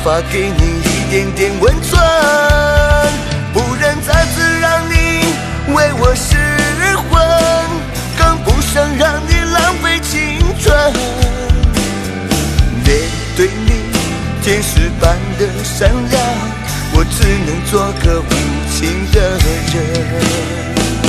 法给你一点点温存，不忍再次让你为我失魂，更不想让你浪费青春。面对你天使般的善良，我只能做个无情的人。